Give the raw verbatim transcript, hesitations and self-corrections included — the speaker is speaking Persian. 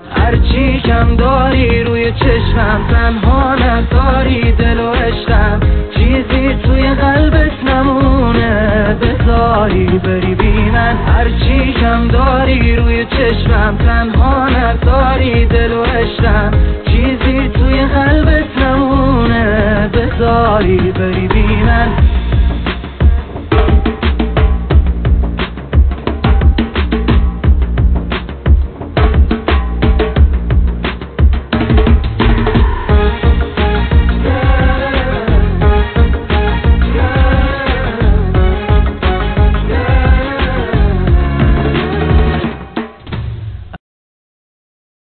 هرچی کم داری روی چشمم، تنها نداری دل و عشقم، چیزی توی قلبت نمونه بذاری بری بی من.